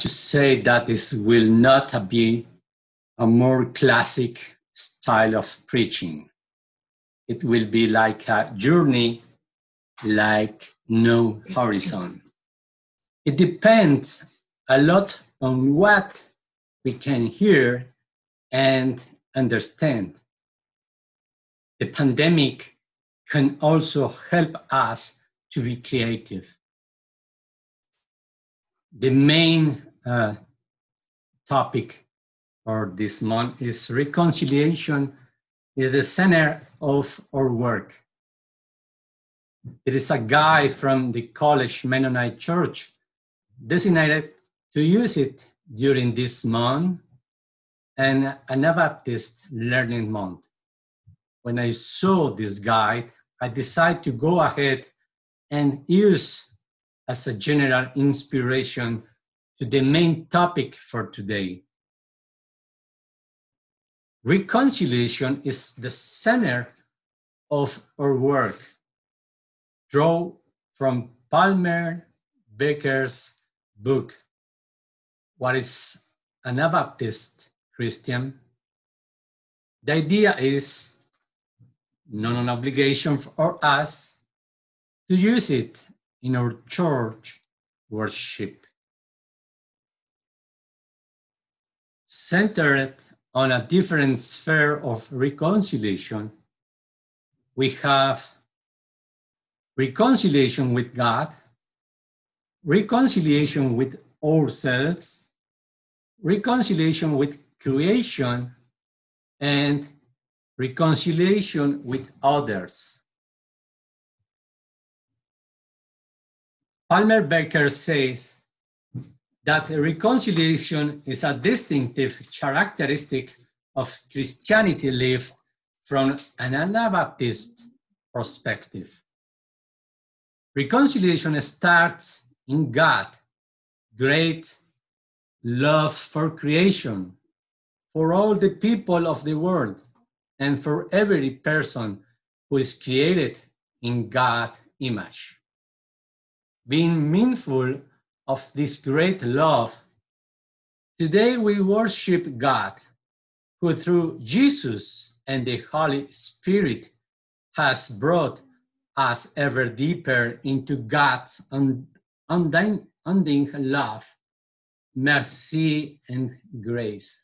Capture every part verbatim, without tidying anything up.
to say that this will not be a more classic style of preaching. It will be like a journey, like no horizon. It depends a lot on what we can hear and understand. The pandemic can also help us to be creative. The main uh, topic for this month is reconciliation is the center of our work. It is a guide from the College Mennonite Church designated to use it during this month and Anabaptist Learning Month. When I saw this guide, I decided to go ahead and use as a general inspiration to the main topic for today. Reconciliation is the center of our work. Draw from Palmer Baker's book, What is an Anabaptist Christian? The idea is not an obligation for us to use it in our church worship. Centered on a different sphere of reconciliation, we have reconciliation with God, reconciliation with ourselves, reconciliation with creation, and reconciliation with others. Palmer Baker says that reconciliation is a distinctive characteristic of Christianity lived from an Anabaptist perspective. Reconciliation starts in God, great love for creation, for all the people of the world, and for every person who is created in God's image. Being mindful of this great love, today we worship God, who through Jesus and the Holy Spirit has brought us ever deeper into God's undying, undying love, mercy, and grace.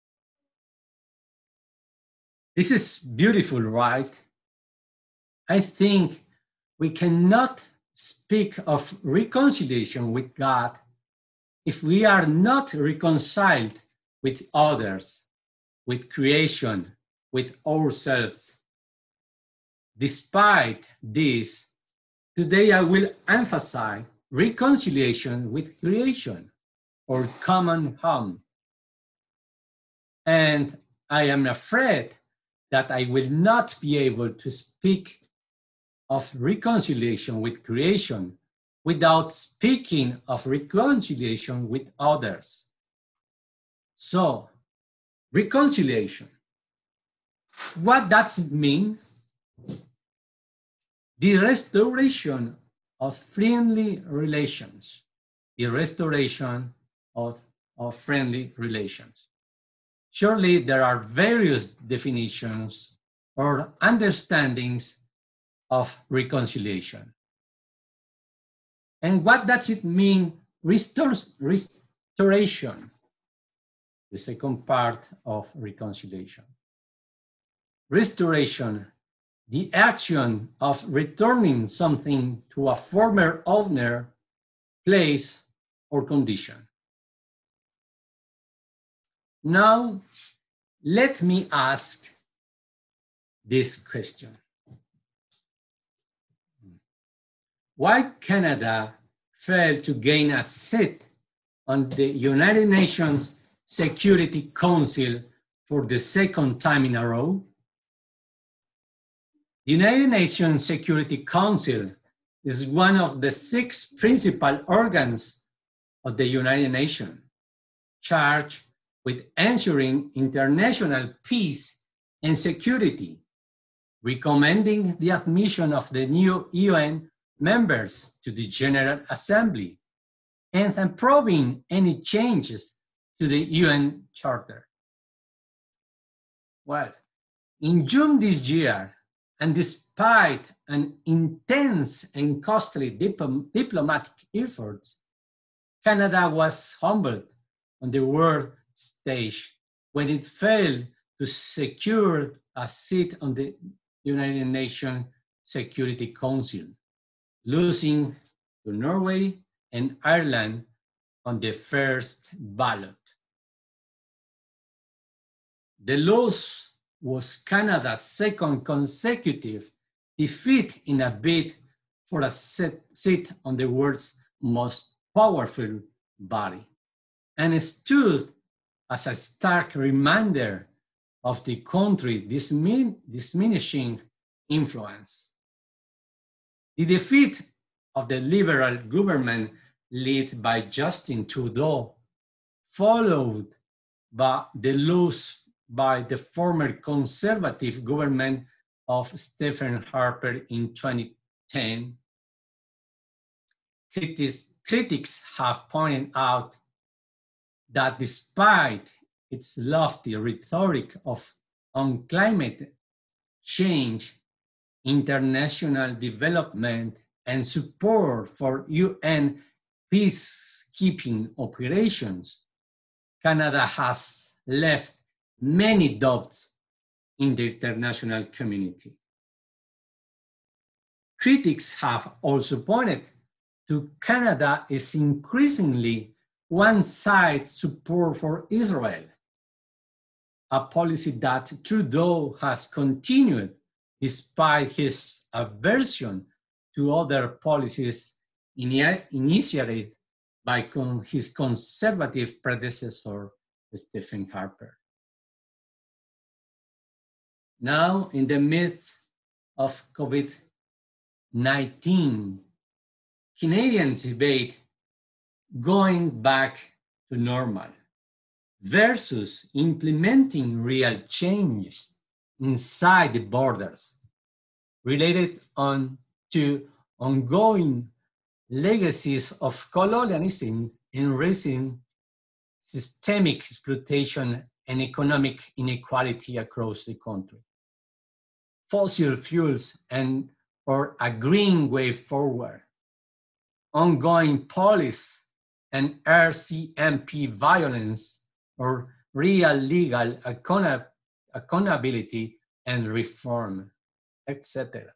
This is beautiful, right? I think we cannot speak of reconciliation with God if we are not reconciled with others, with creation, with ourselves. Despite this, today I will emphasize reconciliation with creation, or common home. And I am afraid that I will not be able to speak of reconciliation with creation without speaking of reconciliation with others. So, reconciliation. What does it mean? The restoration of friendly relations. The restoration of, of friendly relations. Surely there are various definitions or understandings of reconciliation. And what does it mean, restores, restoration? The second part of reconciliation. Restoration, the action of returning something to a former owner, place, or condition. Now, let me ask this question. Why Canada failed to gain a seat on the United Nations Security Council for the second time in a row? The United Nations Security Council is one of the six principal organs of the United Nations, charged with ensuring international peace and security, recommending the admission of the new U N members to the General Assembly, and approving any changes to the U N Charter. Well, in June this year, and despite an intense and costly dip- diplomatic efforts, Canada was humbled on the world stage when it failed to secure a seat on the United Nations Security Council, losing to Norway and Ireland on the first ballot. The loss was Canada's second consecutive defeat in a bid for a seat on the world's most powerful body, and stood as a stark reminder of the country's diminishing influence. The defeat of the Liberal government led by Justin Trudeau, followed by the loss by the former Conservative government of Stephen Harper in twenty ten. Critics, critics have pointed out that despite its lofty rhetoric of, on climate change, international development, and support for U N peacekeeping operations, Canada has left many doubts in the international community. Critics have also pointed to Canada's increasingly one-side support for Israel, a policy that Trudeau has continued despite his aversion to other policies initiated by con his conservative predecessor, Stephen Harper. Now, in the midst of COVID nineteen, Canadians debate going back to normal versus implementing real changes inside the borders related on to ongoing legacies of colonialism and racism, systemic exploitation, and economic inequality across the country. Fossil fuels and or a green way forward, ongoing police and R C M P violence, or real legal account accountability and reform, et cetera.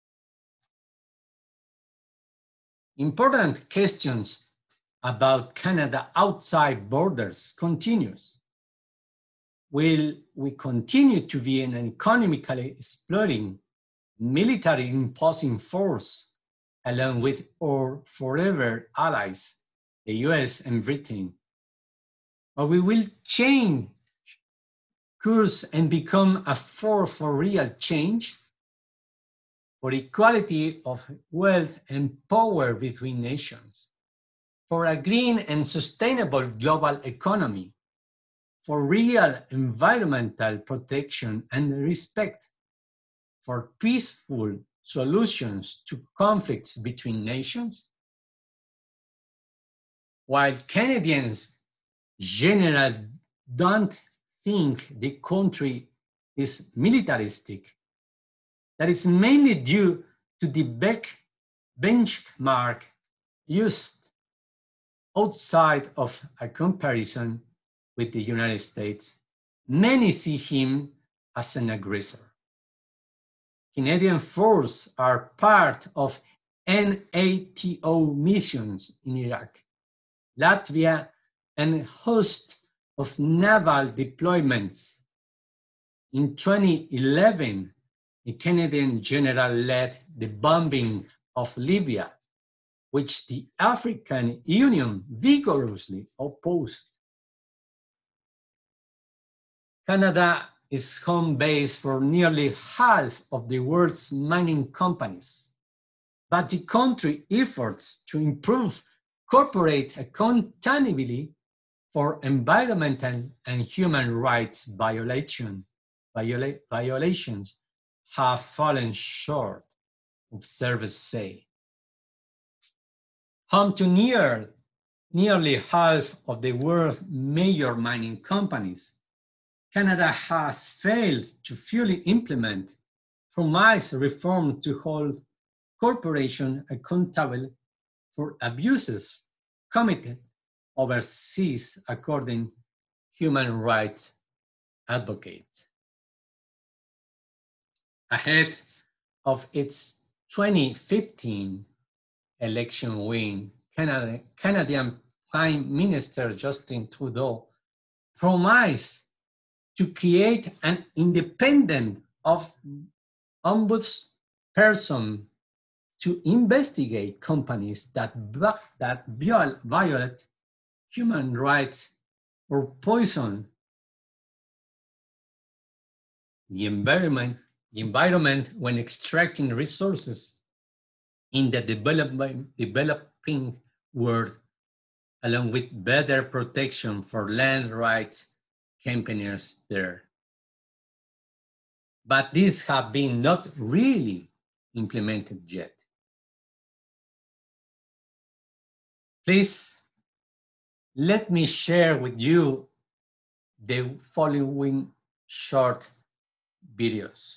Important questions about Canada outside borders continues. Will we continue to be an economically exploiting, military imposing force along with our forever allies, the U S and Britain? Or we will change course and become a force for real change, for equality of wealth and power between nations, for a green and sustainable global economy, for real environmental protection and respect, for peaceful solutions to conflicts between nations? While Canadians generally don't think the country is militaristic, that is mainly due to the benchmark used outside of a comparison with the United States. Many see him as an aggressor. Canadian forces are part of NATO missions in Iraq, Latvia, and a host of naval deployments. In twenty eleven, the Canadian general led the bombing of Libya, which the African Union vigorously opposed. Canada is home base for nearly half of the world's mining companies, but the country's efforts to improve corporate accountability for environmental and human rights violation, viola, violations have fallen short, observers say. Home to near nearly half of the world's major mining companies, Canada has failed to fully implement promised reforms to hold corporations accountable for abuses committed overseas, according to human rights advocates. Ahead of its twenty fifteen election win, Canada, Canadian Prime Minister Justin Trudeau promised to create an independent of ombudsperson to investigate companies that, that violate human rights or poison the environment, the environment when extracting resources in the development, developing world, along with better protection for land rights campaigners there. But these have been not really implemented yet. Please, let me share with you the following short videos.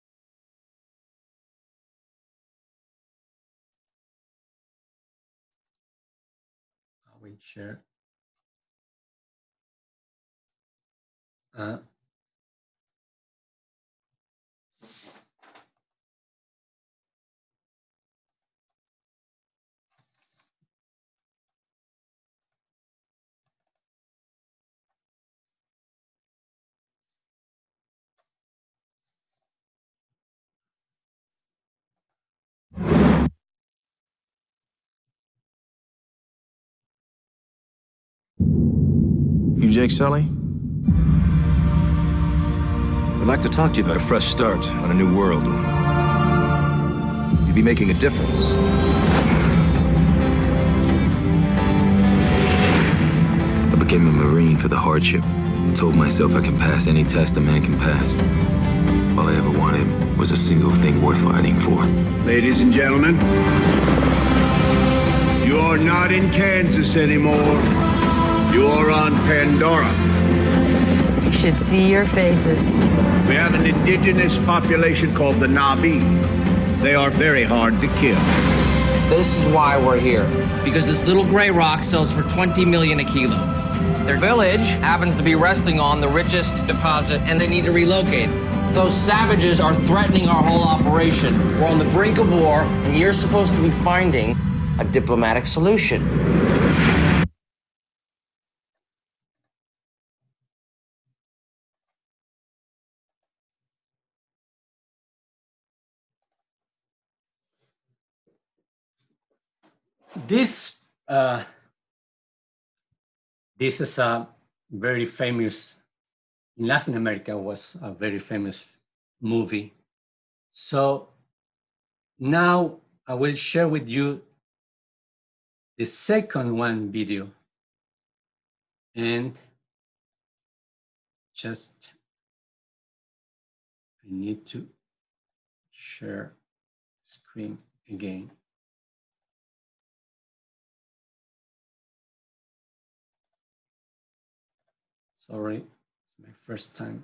I will share. Uh, You Jake Sully? I'd like to talk to you about a fresh start on a new world. You'd be making a difference. I became a Marine for the hardship. I told myself I can pass any test a man can pass. All I ever wanted was a single thing worth fighting for. Ladies and gentlemen, you're not in Kansas anymore. You're on Pandora. You should see your faces. We have an indigenous population called the Na'vi. They are very hard to kill. This is why we're here. Because this little gray rock sells for twenty million a kilo. Their village happens to be resting on the richest deposit, and they need to relocate. Those savages are threatening our whole operation. We're on the brink of war, and you're supposed to be finding a diplomatic solution. This, uh, this is a very famous, in Latin America was a very famous movie. So now I will share with you the second one video. And just, I need to share screen again. Sorry, it's my first time.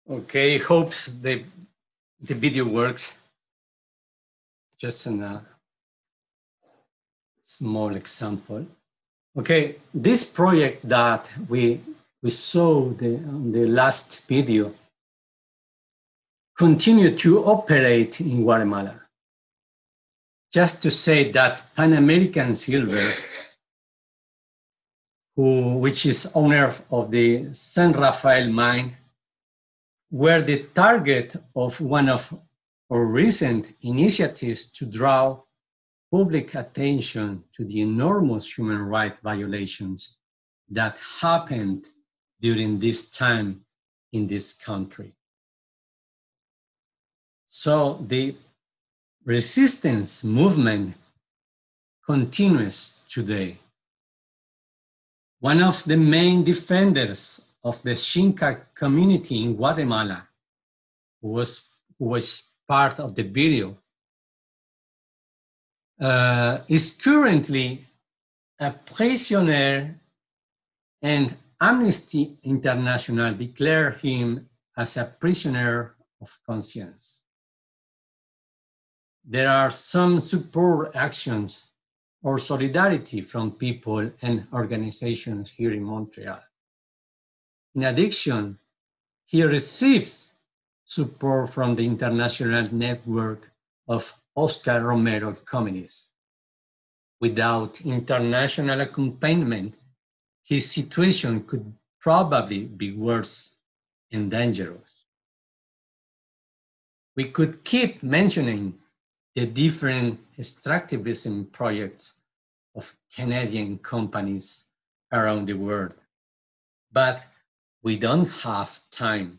Okay, hopes the, the video works. Just a uh, small example. Okay, this project that we, we saw the, on the last video continue to operate in Guatemala. Just to say that Pan American Silver, who, which is owner of the San Rafael mine, were the target of one of our recent initiatives to draw public attention to the enormous human rights violations that happened during this time in this country. So the resistance movement continues today. One of the main defenders of the Xinca community in Guatemala, who was, who was part of the video, uh, is currently a prisoner, and Amnesty International declared him as a prisoner of conscience. There are some support actions or solidarity from people and organizations here in Montreal. In addition, he receives support from the international network of Oscar Romero communities. Without international accompaniment, his situation could probably be worse and dangerous. We could keep mentioning the different extractivism projects of Canadian companies around the world, but we don't have time.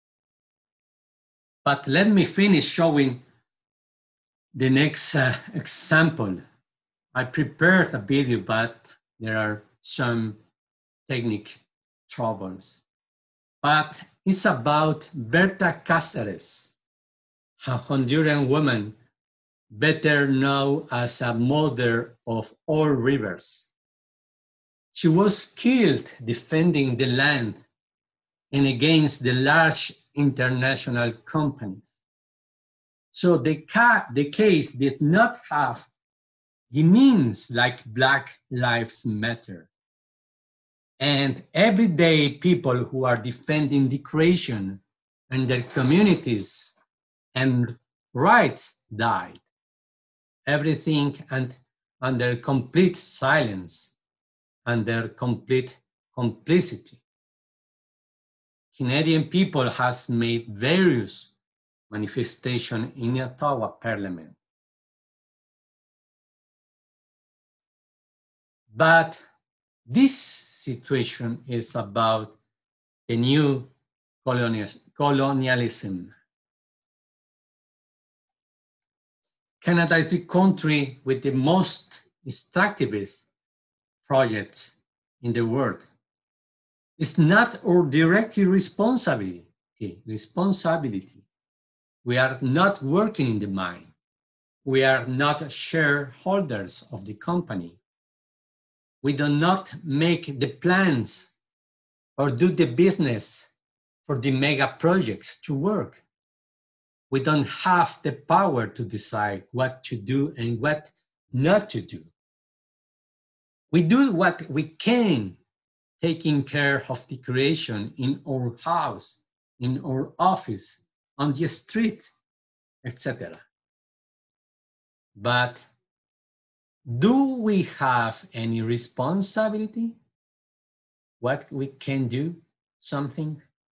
But let me finish showing the next uh, example. I prepared a video, but there are some technical troubles. But it's about Berta Cáceres, a Honduran woman better known as a mother of all rivers. She was killed defending the land and against the large international companies. So the, ca the case did not have the means like Black Lives Matter. And everyday people who are defending the creation and their communities and rights died. Everything and under complete silence, under complete complicity. Canadian people has made various manifestations in Ottawa Parliament. But this situation is about the new colonialism. Canada is the country with the most extractivist projects in the world. It's not our directly responsibility. responsibility. We are not working in the mine. We are not shareholders of the company. We do not make the plans or do the business for the mega projects to work. We don't have the power to decide what to do and what not to do. We do what we can, taking care of the creation in our house, in our office, on the street, et cetera. But do we have any responsibility? What we can do, something?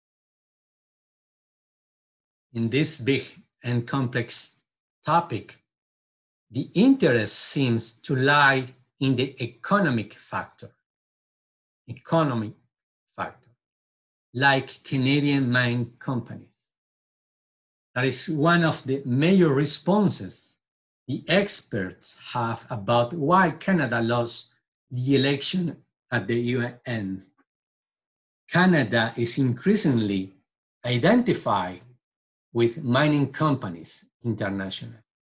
In this big and complex topic, the interest seems to lie in the economic factor. Economic factor, like Canadian mine companies. That is one of the major responses the experts have about why Canada lost the election at the U N. Canada is increasingly identified with mining companies internationally,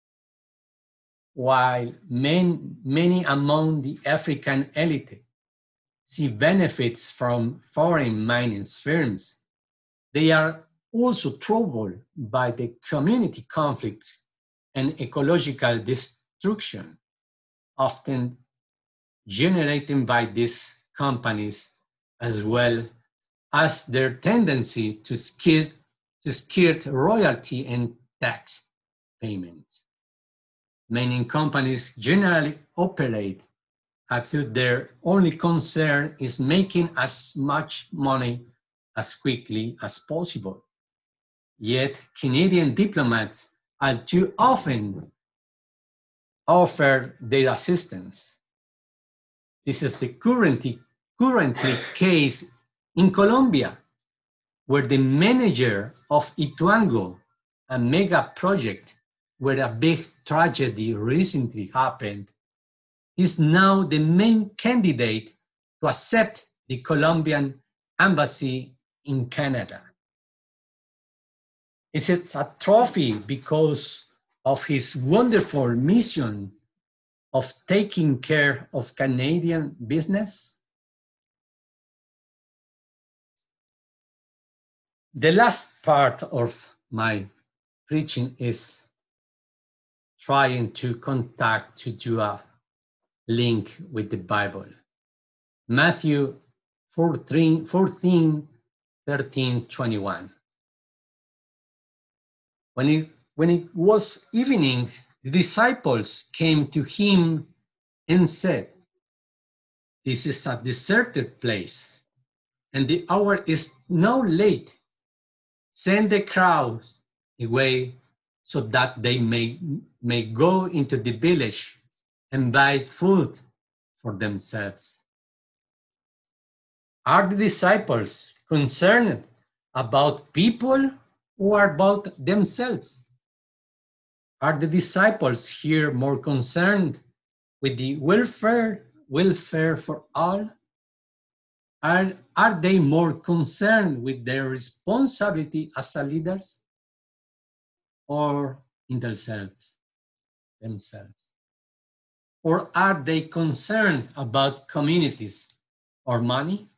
while many, many among the African elite see benefits from foreign mining firms. They are also troubled by the community conflicts and ecological destruction, often generated by these companies, as well as their tendency to skirt, to skirt royalty and tax payments. Mining companies generally operate as if their only concern is making as much money as quickly as possible. Yet Canadian diplomats are too often offer their assistance. This is the currently, currently case in Colombia, where the manager of Ituango, a mega project where a big tragedy recently happened, is now the main candidate to accept the Colombian embassy in Canada. Is it a trophy because of his wonderful mission of taking care of Canadian business? The last part of my preaching is trying to contact to do a link with the Bible. Matthew fourteen, fourteen thirteen, twenty-one. When it, when it was evening, the disciples came to him and said, "This is a deserted place, and the hour is now late. Send the crowds away so that they may, may go into the village and buy food for themselves." Are the disciples concerned about people or about themselves? Are the disciples here more concerned with the welfare, welfare for all? Are, are they more concerned with their responsibility as a leaders or in themselves, themselves? Or are they concerned about communities or money?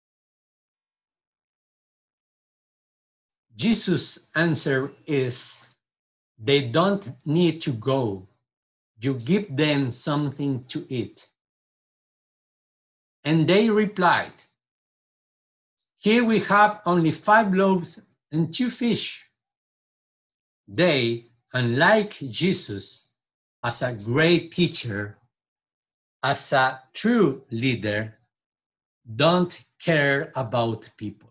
Jesus' answer is, they don't need to go. You give them something to eat. And they replied, "Here we have only five loaves and two fish." They, unlike Jesus, as a great teacher, as a true leader, don't care about people.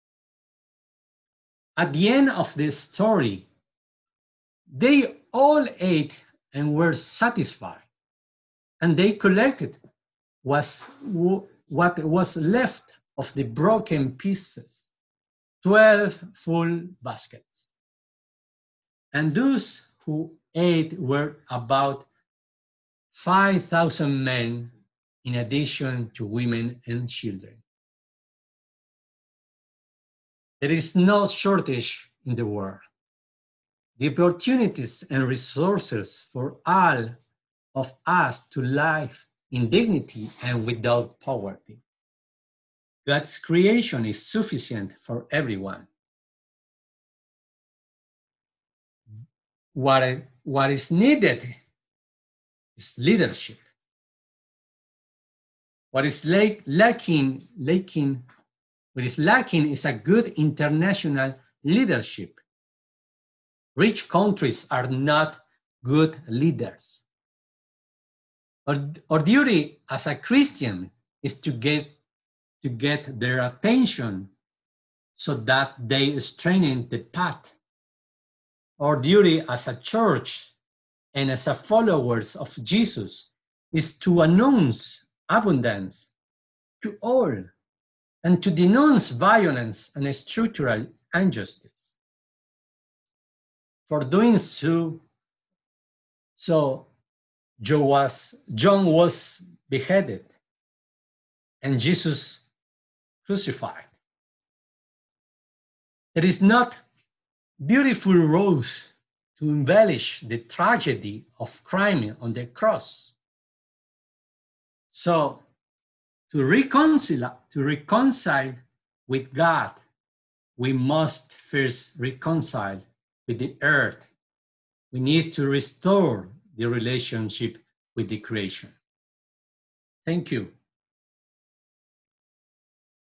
At the end of the story, they all ate and were satisfied, and they collected was what was left of the broken pieces, twelve full baskets. And those who ate were about five thousand men, in addition to women and children. There is no shortage in the world. The opportunities and resources for all of us to live in dignity and without poverty. God's creation is sufficient for everyone. What, what is needed is leadership. What is lacking, lacking, what is lacking is a good international leadership. Rich countries are not good leaders. Our, our duty as a Christian is to get, to get their attention so that they straighten the path. Our duty as a church and as a followers of Jesus is to announce abundance to all and to denounce violence and structural injustice. For doing so, so John was, John was beheaded and Jesus crucified. There is not beautiful rose to embellish the tragedy of crime on the cross. So to reconcile, to reconcile with God we must first reconcile with the earth. We need to restore the relationship with the creation. Thank you.